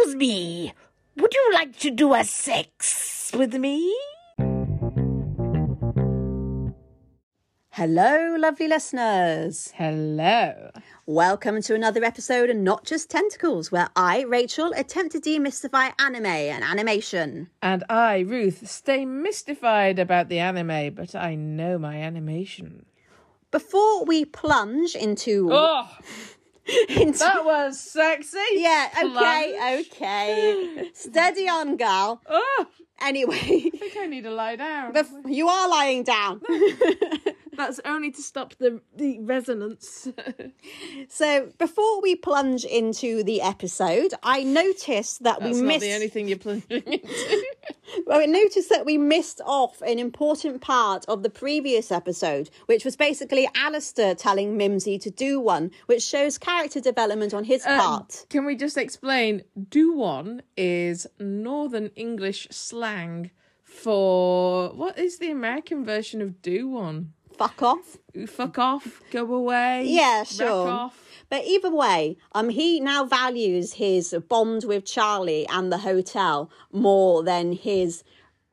Excuse me, would you like to do a sex with me? Hello, lovely listeners. Hello. Welcome to another episode of Not Just Tentacles, where I, Rachel, attempt to demystify anime and animation. And I, Ruth, stay mystified about the anime, but I know my animation. Before we plunge into... Oh, that was sexy. Yeah, Plunge. okay. Steady on, gal. Oh, Anyway, I think I need to lie down. you are lying down. That's only to stop the resonance. So, before we plunge into the episode, I noticed that That's not the only thing you're plunging into. Well, I noticed that we missed off an important part of the previous episode, which was basically Alistair telling Mimsy to do one, which shows character development on his part. Can we just explain? Do one is Northern English slang for... What is the American version of do one? Fuck off. Fuck off, go away. Yeah, sure. Rack off. But either way, he now values his bond with Charlie and the hotel more than his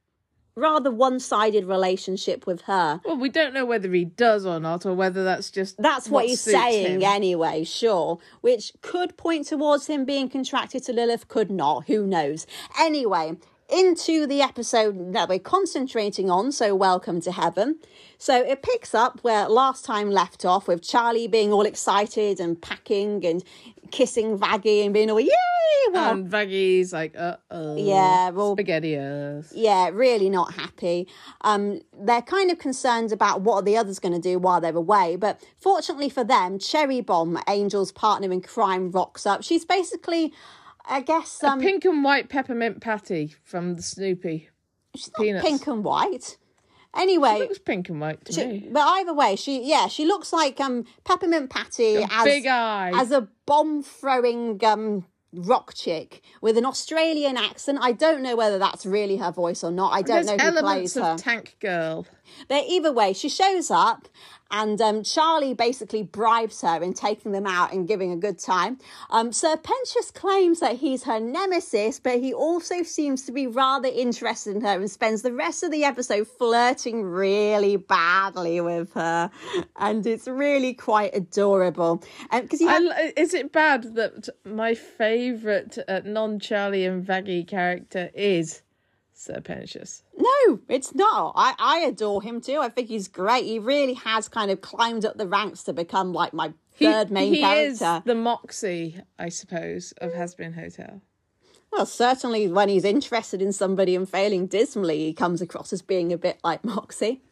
rather one-sided relationship with her. Well, we don't know whether he does or not, or whether that's just... That's what he's suits saying him. anyway, sure. Which could point towards him being contracted to Lilith, could not, who knows. Anyway, into the episode that we're concentrating on, so Welcome to Heaven. So it picks up where last time left off, with Charlie being all excited and packing and kissing Vaggie and being all, yay! Well, And Vaggie's like, uh-oh. yeah, well, Spaghettios. yeah, really not happy. They're kind of concerned about what are the others going to do while they're away. But fortunately for them, Cherry Bomb, Angel's partner in crime, rocks up. She's basically, I guess... A pink and white peppermint patty from the Snoopy. she's not Peanuts. pink and white. Anyway... It looks pink and white to me. But either way, she looks like Peppermint Patty as Big eyes. as a bomb-throwing rock chick with an Australian accent. I don't know whether that's really her voice or not. I don't know who elements plays of her. Tank Girl. But either way, she shows up and Charlie basically bribes her in taking them out and giving a good time. Serpentius claims that he's her nemesis, but he also seems to be rather interested in her and spends the rest of the episode flirting really badly with her. And it's really quite adorable. Because Is it bad that my favourite non-Charlie and Vaggie character is Serpentius? No, it's not. I adore him too. I think he's great. He really has kind of climbed up the ranks to become like my third main character. He is the Moxie, I suppose, of Has-Been Hotel. Well, certainly when he's interested in somebody and failing dismally, he comes across as being a bit like Moxie.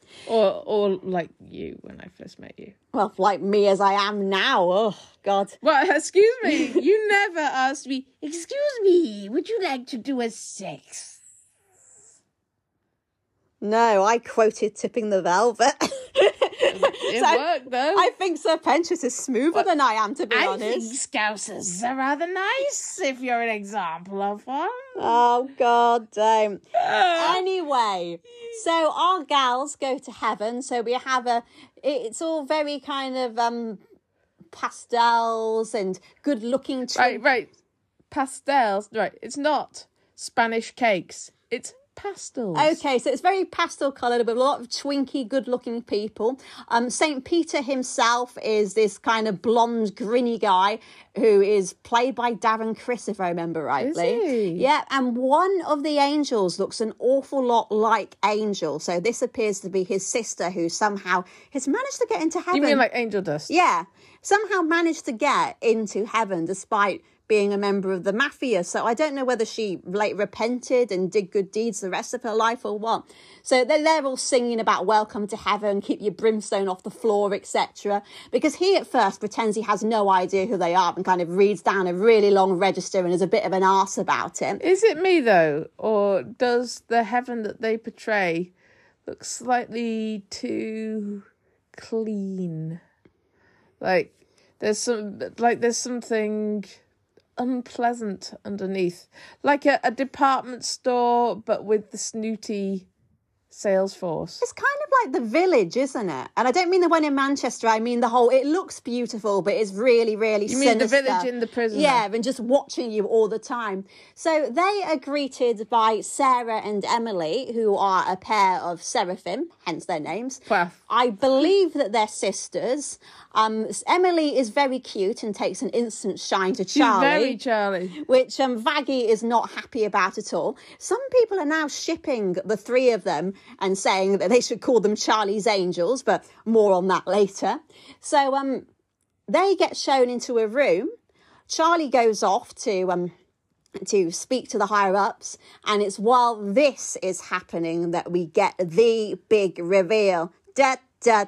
Or like you when I first met you. Well, like me as I am now. Oh, God. Well, excuse me, you never asked me, Excuse me, would you like to do a sex? No, I quoted Tipping the Velvet. it worked though. I think Serpentius is smoother than I am, to be I honest. think Scousers are rather nice, if you're an example of one. Oh, God, don't. Anyway, so our gals go to heaven. So we have it's all very kind of pastels and good-looking. Right. Pastels. Right. It's not Spanish cakes. It's pastels. Okay, so it's very pastel coloured with a lot of twinky, good-looking people. St. Peter himself is this kind of blonde, grinny guy who is played by Darren Criss, if I remember rightly. Is he? Yeah, and one of the angels looks an awful lot like Angel. So this appears to be his sister who somehow has managed to get into heaven. You mean like angel dust? Yeah, somehow managed to get into heaven despite being a member of the mafia. So I don't know whether she repented and did good deeds the rest of her life or what. So they're all singing about welcome to heaven, keep your brimstone off the floor, etc. Because he at first pretends he has no idea who they are and kind of reads down a really long register and is a bit of an arse about it. Is it me though, or does the heaven that they portray look slightly too clean? Like there's something unpleasant underneath, like a department store but with the snooty sales force. It's kind of like the village, isn't it? And I don't mean the one in Manchester. I mean the whole, it looks beautiful, but it's really, really You sinister. mean the village in the prison? Yeah, and just watching you all the time. So they are greeted by Sarah and Emily, who are a pair of seraphim, hence their names. Wow. I believe that they're sisters. Emily is very cute and takes an instant shine to Charlie. Very Charlie. Which Vaggie is not happy about at all. Some people are now shipping the three of them and saying that they should call them Charlie's Angels, but more on that later. So they get shown into a room. Charlie goes off to speak to the higher-ups, and it's while this is happening that we get the big reveal. Da, da,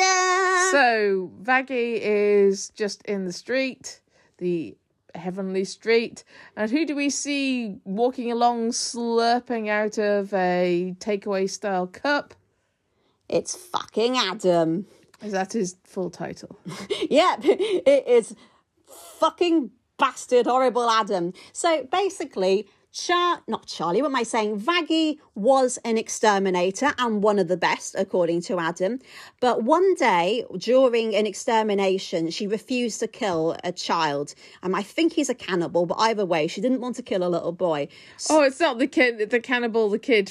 da. So Vaggie is just in the street, the heavenly street, and who do we see walking along slurping out of a takeaway style cup? It's fucking Adam. Is that his full title? Yeah, it is fucking bastard horrible Adam. So basically, not Charlie, what am I saying? Vaggie was an exterminator and one of the best, according to Adam. But one day during an extermination, she refused to kill a child. I think he's a cannibal, but either way, she didn't want to kill a little boy. Oh, it's not the kid, the cannibal, the kid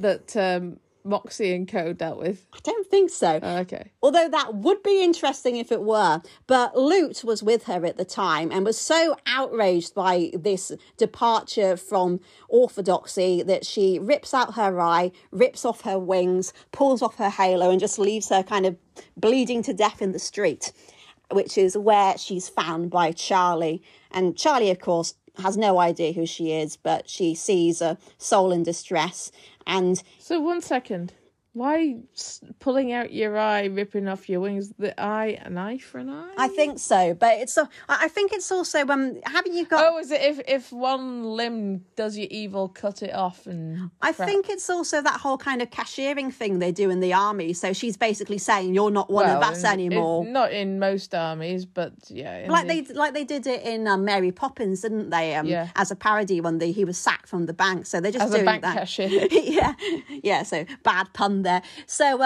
that Moxie and Co dealt with. I don't think so. Oh, okay. Although that would be interesting if it were. But Lute was with her at the time and was so outraged by this departure from orthodoxy that she rips out her eye, rips off her wings, pulls off her halo and just leaves her kind of bleeding to death in the street, which is where she's found by Charlie. And Charlie, of course, has no idea who she is, but she sees a soul in distress. And so 1 second, why pulling out your eye, ripping off your wings? The eye, an eye for an eye? I think so, but I think it's also haven't you got? Oh, is it if one limb does you evil, cut it off and? I think it's also that whole kind of cashiering thing they do in the army. So she's basically saying you're not one of us anymore. Not in most armies, but yeah. They did it in Mary Poppins, didn't they? Yeah. As a parody when he was sacked from the bank. So they're just as doing a bank that. cashier. yeah. So bad pun there. So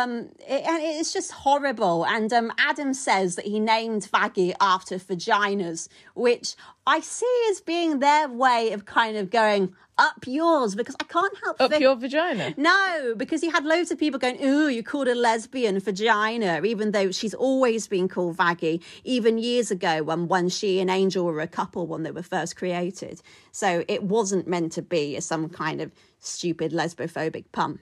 it's just horrible. And Adam says that he named Vaggie after vaginas, which I see as being their way of kind of going up yours, because I can't help up your vagina. No, because you had loads of people going, ooh, you called a lesbian vagina, even though she's always been called Vaggie, even years ago when she and Angel were a couple when they were first created. So it wasn't meant to be some kind of stupid lesbophobic pun.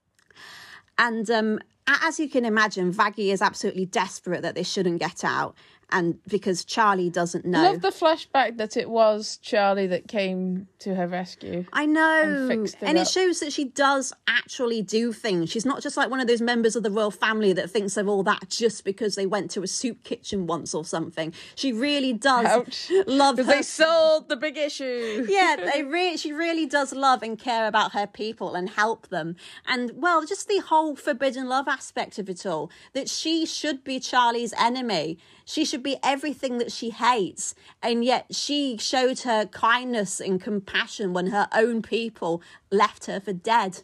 And as you can imagine, Vaggie is absolutely desperate that this shouldn't get out. And because Charlie doesn't know. I love the flashback that it was Charlie that came to her rescue. I know. And it shows that she does actually do things. She's not just like one of those members of the royal family that thinks of all that just because they went to a soup kitchen once or something. She really does love her. Because they sold the big issue. Yeah, she really does love and care about her people and help them. And, well, just the whole forbidden love aspect of it all. That she should be Charlie's enemy. She should be everything that she hates. And yet she showed her kindness and compassion when her own people left her for dead.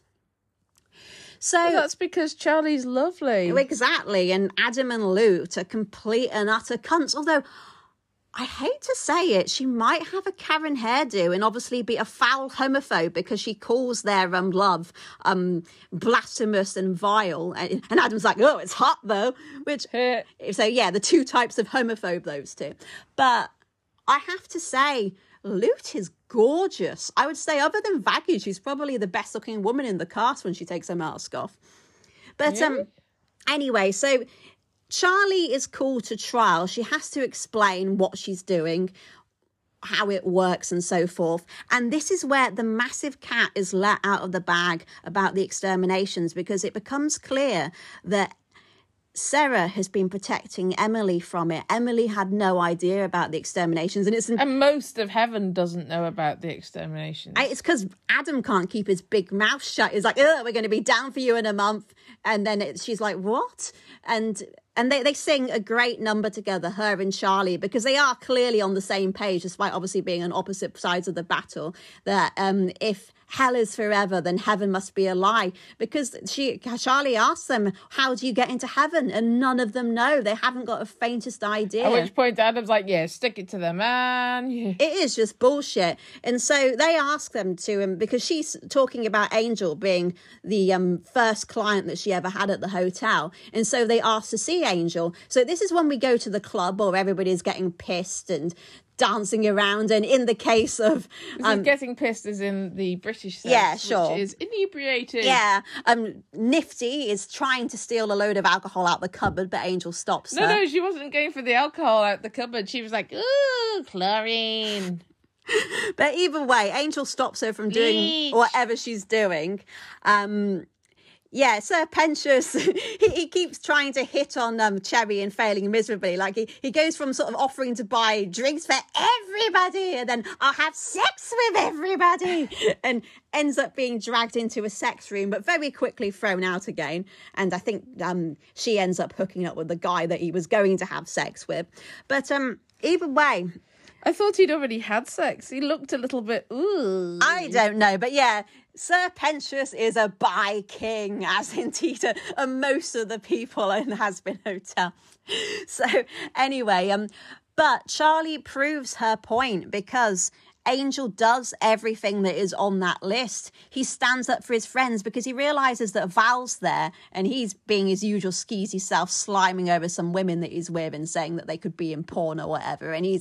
So well, that's because Charlie's lovely. Exactly. And Adam and Lute are complete and utter cunts. Although I hate to say it, she might have a Karen hairdo and obviously be a foul homophobe because she calls their love blasphemous and vile. And Adam's like, oh, it's hot though. Which, so yeah, the two types of homophobe, those two. But I have to say, Lute is gorgeous. I would say other than Vaggie, she's probably the best looking woman in the cast when she takes her mask off. But anyway, so Charlie is called to trial. She has to explain what she's doing, how it works and so forth. And this is where the massive cat is let out of the bag about the exterminations, because it becomes clear that Sarah has been protecting Emily from it. Emily had no idea about the exterminations. And most of heaven doesn't know about the exterminations. It's because Adam can't keep his big mouth shut. He's like, oh, we're going to be down for you in a month. And then she's like, what? And And they sing a great number together, her and Charlie, because they are clearly on the same page, despite obviously being on opposite sides of the battle, that if hell is forever, then heaven must be a lie. Because Charlie asks them, how do you get into heaven? And none of them know. They haven't got a faintest idea. At which point Adam's like, yeah, stick it to the man. Yeah. It is just bullshit. And so they ask them to, because she's talking about Angel being the first client that she ever had at the hotel. And so they ask to see Angel. So this is when we go to the club where everybody's getting pissed and dancing around. And in the case of getting pissed is in the British sense, yeah, sure, which is inebriated. Yeah, Nifty is trying to steal a load of alcohol out the cupboard, but Angel stops her. No, she wasn't going for the alcohol out the cupboard. She was like, ooh, chlorine. But either way, Angel stops her from doing whatever she's doing. Yeah, Sir Pentious, he keeps trying to hit on Cherry and failing miserably. Like he goes from sort of offering to buy drinks for everybody and then I'll have sex with everybody and ends up being dragged into a sex room, but very quickly thrown out again. And I think she ends up hooking up with the guy that he was going to have sex with. But either way... I thought he'd already had sex. He looked a little bit, ooh. I don't know, but yeah, Sir Pentious is a bi king, as indeed are most of the people in Hazbin Hotel. So anyway, but Charlie proves her point because Angel does everything that is on that list. He stands up for his friends because he realises that Val's there and he's being his usual skeezy self, sliming over some women that he's with and saying that they could be in porn or whatever. And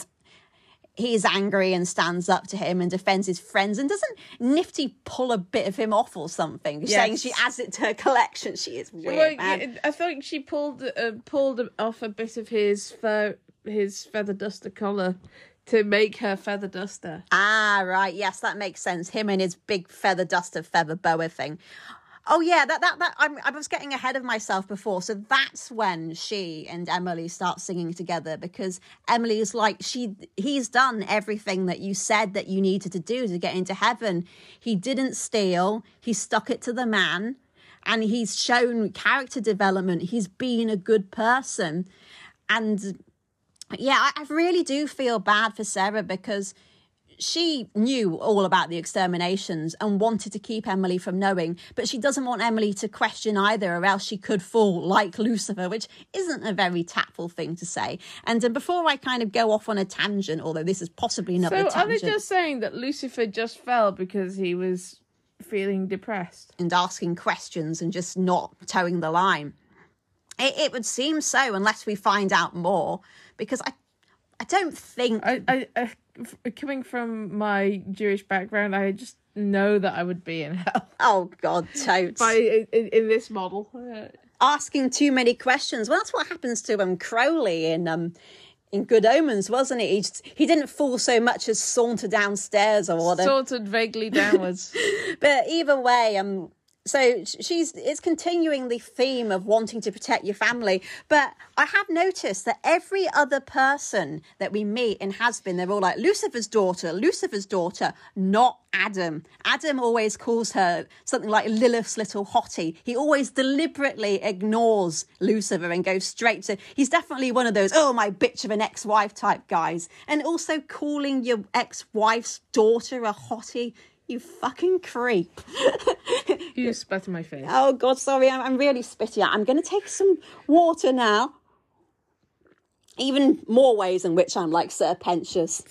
he's angry and stands up to him and defends his friends. And doesn't Nifty pull a bit of him off or something? Yes. Saying she adds it to her collection. She is weird, man. I think she pulled off a bit of his feather duster collar to make her feather duster. Ah, right. Yes, that makes sense. Him and his big feather duster, feather boa thing. Oh yeah, I was getting ahead of myself before. So that's when she and Emily start singing together because Emily is like, he's done everything that you said that you needed to do to get into heaven. He didn't steal. He stuck it to the man and he's shown character development. He's been a good person. And yeah, I really do feel bad for Sarah because she knew all about the exterminations and wanted to keep Emily from knowing, but she doesn't want Emily to question either, or else she could fall like Lucifer, which isn't a very tactful thing to say. And before I kind of go off on a tangent, although this is possibly not a tangent. So are they just saying that Lucifer just fell because he was feeling depressed? And asking questions and just not towing the line. It would seem so, unless we find out more, because I don't think... I coming from my Jewish background, I just know that I would be in hell. Oh, God, totes. In this model. Asking too many questions. Well, that's what happens to Crowley in Good Omens, wasn't it? He didn't fall so much as saunter downstairs or whatever. Sauntered vaguely downwards. But either way, so it's continuing the theme of wanting to protect your family. But I have noticed that every other person that we meet in Hazbin, they're all like, Lucifer's daughter, not Adam. Adam always calls her something like Lilith's little hottie. He always deliberately ignores Lucifer and goes straight to... He's definitely one of those, oh, my bitch of an ex-wife type guys. And also calling your ex-wife's daughter a hottie. You fucking creep. You spat in my face. Oh, God, sorry. I'm really spitty. I'm going to take some water now. Even more ways in which I'm like Sir Pentious.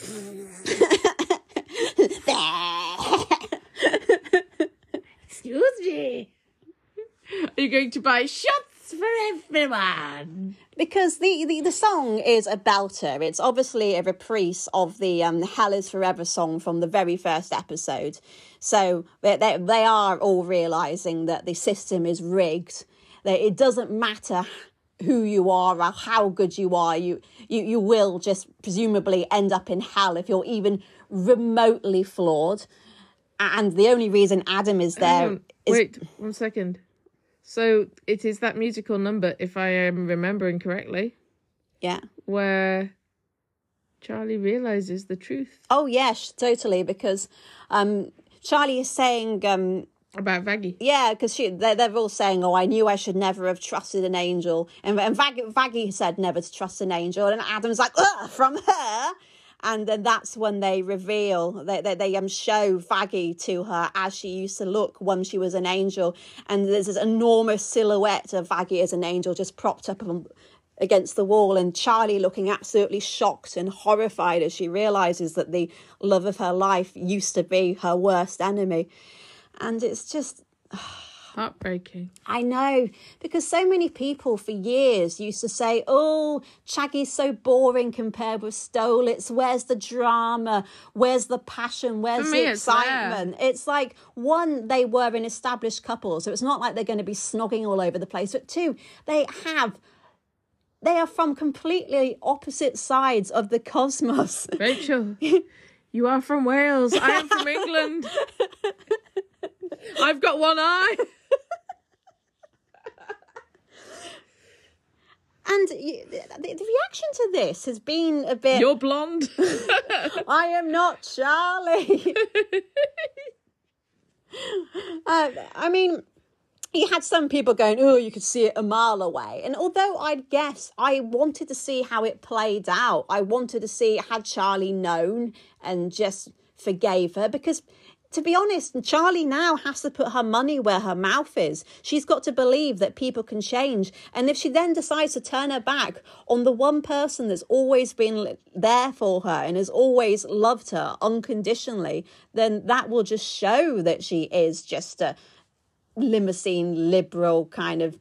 Excuse me. Are you going to buy shots for everyone? Because the song is a belter. It's obviously a reprise of the Hell is Forever song from the very first episode. So they are all realising that the system is rigged. That it doesn't matter who you are or how good you are. You will just presumably end up in hell if you're even remotely flawed. And the only reason Adam is there is... Wait, 1 second. So it is that musical number, if I am remembering correctly. Yeah. Where Charlie realises the truth. Oh, yes, totally. Because Charlie is saying, About Vaggie. Yeah, because they're all saying, "Oh, I knew I should never have trusted an angel," and Vaggie said never to trust an angel, and Adam's like, "Ugh," from her, and then that's when they reveal they show Vaggie to her as she used to look when she was an angel, and there's this enormous silhouette of Vaggie as an angel just propped up against the wall, and Charlie looking absolutely shocked and horrified as she realizes that the love of her life used to be her worst enemy. And it's just heartbreaking. I know, because so many people for years used to say, "Oh, Shaggy's so boring compared with Stolitz. Where's the drama? Where's the passion? Where's the excitement?" It's like, one, they were an established couple, so it's not like they're going to be snogging all over the place. But two, they are from completely opposite sides of the cosmos. Rachel, you are from Wales. I am from England. I've got one eye. And the reaction to this has been a bit... You're blonde. I am not Charlie. I mean, you had some people going, "Oh, you could see it a mile away." And although I wanted to see how it played out, I wanted to see, had Charlie known and just forgave her, because... to be honest, Charlie now has to put her money where her mouth is. She's got to believe that people can change. And if she then decides to turn her back on the one person that's always been there for her and has always loved her unconditionally, then that will just show that she is just a limousine liberal kind of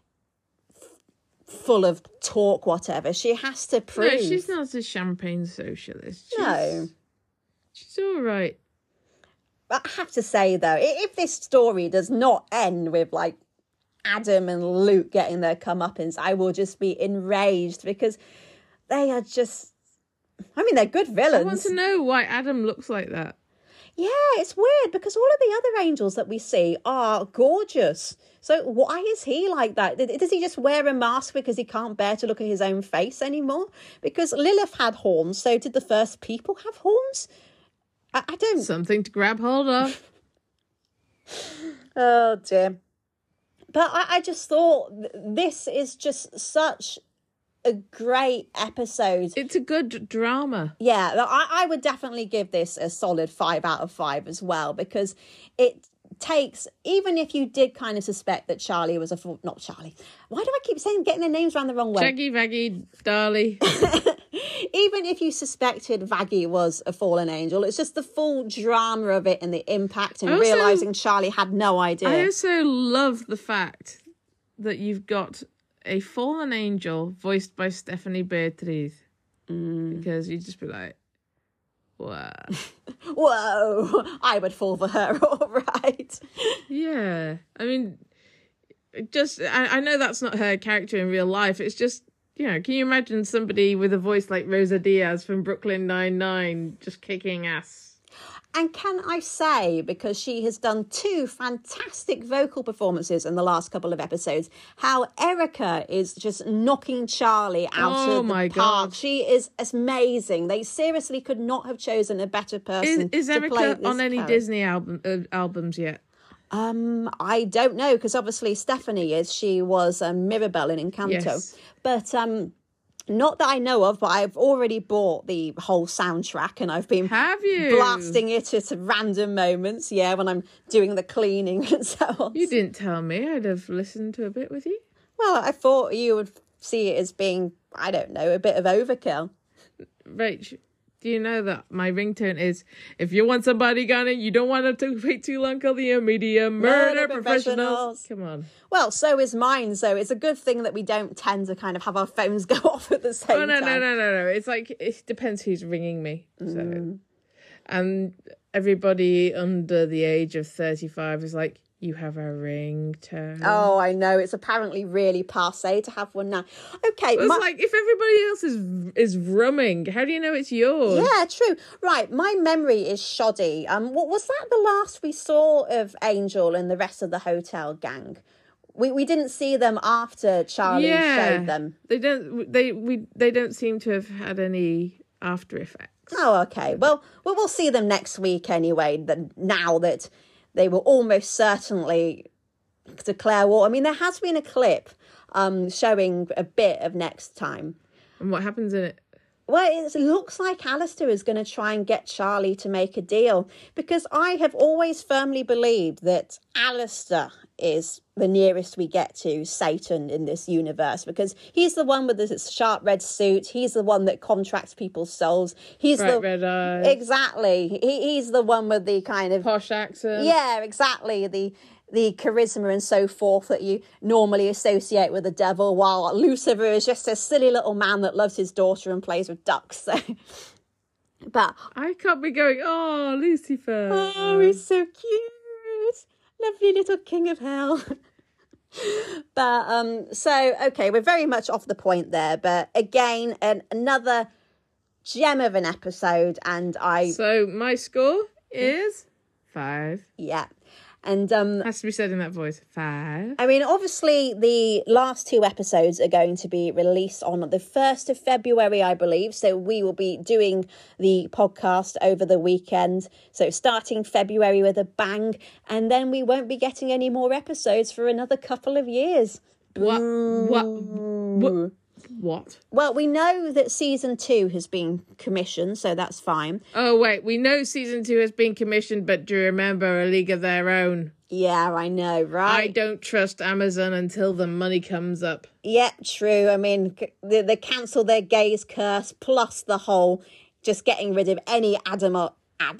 full of talk, whatever. She has to prove. No, she's not a champagne socialist. No. She's all right. I have to say, though, if this story does not end with, like, Adam and Luke getting their comeuppance, I will just be enraged, because they are just... I mean, they're good villains. I want to know why Adam looks like that. Yeah, it's weird, because all of the other angels that we see are gorgeous. So why is he like that? Does he just wear a mask because he can't bear to look at his own face anymore? Because Lilith had horns, so did the first people have horns? I don't... Something to grab hold of. Oh, dear. But I just thought this is just such a great episode. It's a good drama. Yeah, I would definitely give this a solid 5 out of 5 as well, because it takes, even if you did kind of suspect that Charlie was not Charlie. Why do I keep getting their names around the wrong way? Shaggy, Vaggie, Darlie. Even if you suspected Vaggie was a fallen angel, it's just the full drama of it and the impact and realising Charlie had no idea. I also love the fact that you've got a fallen angel voiced by Stephanie Beatriz. Because you'd just be like, wow. Whoa, I would fall for her, all right. Yeah. I mean, I know that's not her character in real life. It's just, you know, can you imagine somebody with a voice like Rosa Diaz from Brooklyn Nine-Nine just kicking ass? And can I say, because she has done 2 fantastic vocal performances in the last couple of episodes, how Erica is just knocking Charlie out of the park. God. She is amazing. They seriously could not have chosen a better person Is to Erica play this on any character. Disney albums yet? I don't know, because obviously Stephanie is. She was Mirabelle in Encanto. Yes. But not that I know of, but I've already bought the whole soundtrack and I've been blasting it at random moments, when I'm doing the cleaning and so on. You didn't tell me. I'd have listened to a bit with you. Well, I thought you would see it as being, I don't know, a bit of overkill. Rach, do you know that my ringtone is, if you want somebody gunning, you don't want them to wait too long, call the media murder professionals. Come on. Well, so is mine, so it's a good thing that we don't tend to kind of have our phones go off at the same time. No. It's like, it depends who's ringing me. So, and everybody under the age of 35 is like, you have a ringtone. Oh, I know. It's apparently really passé to have one now. Okay. It's like, if everybody else is rumming, how do you know it's yours? Yeah, true. Right. My memory is shoddy. What was that the last we saw of Angel and the rest of the hotel gang? We didn't see them after Charlie showed them. They don't seem to have had any after effects. Oh, okay. Well, we'll see them next week anyway. Now that they will almost certainly declare war. I mean, there has been a clip showing a bit of next time. And what happens in it? Well, it looks like Alistair is going to try and get Charlie to make a deal, because I have always firmly believed that Alistair is the nearest we get to Satan in this universe, because he's the one with the sharp red suit. He's the one that contracts people's souls. He's Bright red eyes. Exactly. He's the one with the kind of Posh accent. Yeah, exactly. The charisma and so forth that you normally associate with the devil, while Lucifer is just a silly little man that loves his daughter and plays with ducks. So, but I can't be going, oh, Lucifer. oh, he's so cute, lovely little king of hell. But so okay, we're very much off the point there. But again, another gem of an episode, and So my score is 5. yeah. And Has to be said in that voice. 5. I mean, obviously, the last 2 episodes are going to be released on the 1st of February, I believe. So we will be doing the podcast over the weekend. So starting February with a bang. And then we won't be getting any more episodes for another couple of years. What? Well, we know that season 2 has been commissioned, so that's fine. Oh, wait. We know season 2 has been commissioned, but do you remember A League of Their Own? Yeah, I know, right? I don't trust Amazon until the money comes up. Yeah, true. I mean, they cancel their gaze curse, plus the whole just getting rid of any adult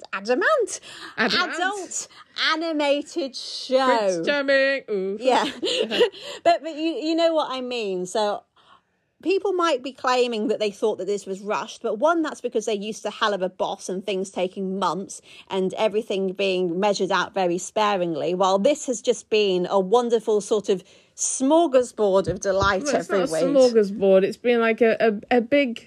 animated show. Prince Charming. Ooh. Yeah. but you know what I mean. So people might be claiming that they thought that this was rushed, but one, that's because they're used to hell of a boss and things taking months and everything being measured out very sparingly, while this has just been a wonderful sort of smorgasbord of delight every week. It's not a smorgasbord. It's been like a big...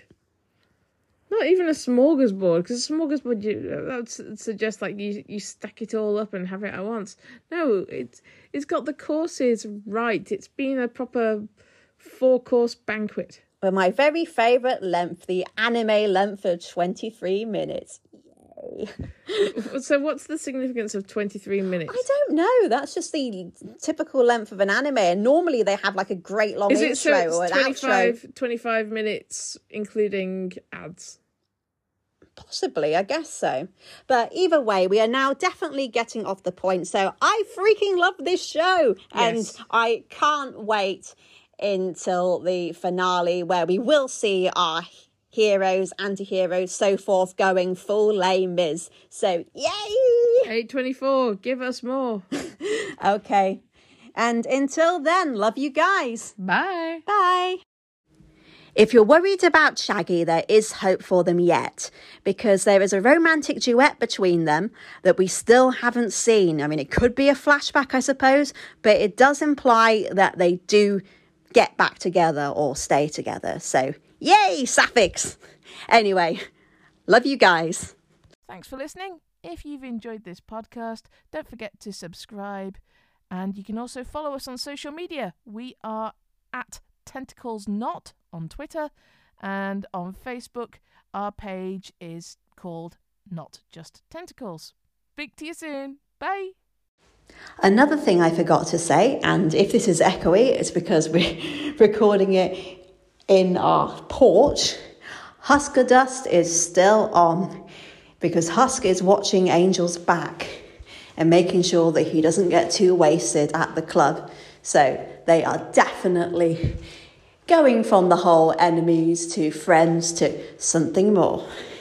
Not even a smorgasbord, because a smorgasbord, that would suggest like you stack it all up and have it at once. No, it's got the courses right. It's been a proper 4-course banquet. But my very favourite length, the anime length of 23 minutes. Yay. So what's the significance of 23 minutes? I don't know. That's just the typical length of an anime. And normally they have like a great long intro or an outro. 25 minutes, including ads. Possibly, I guess so. But either way, we are now definitely getting off the point. So I freaking love this show. And Yes. I can't wait until the finale, where we will see our heroes, anti-heroes, so forth, going full Les Mis. So yay! 8:24, give us more. Okay. And until then, love you guys. Bye. Bye. If you're worried about Shaggy, there is hope for them yet, because there is a romantic duet between them that we still haven't seen. I mean, it could be a flashback, I suppose, but it does imply that they do get back together or stay together. So, yay, sapphics! Anyway, love you guys. Thanks for listening. If you've enjoyed this podcast, don't forget to subscribe. And you can also follow us on social media. We are at Tentacles Not on Twitter, and on Facebook our page is called Not Just Tentacles. Speak to you soon. Bye. Another thing I forgot to say, and if this is echoey, it's because we're recording it in our porch. Husker Dust is still on, because Husk is watching Angel's back and making sure that he doesn't get too wasted at the club. So they are definitely going from the whole enemies to friends to something more.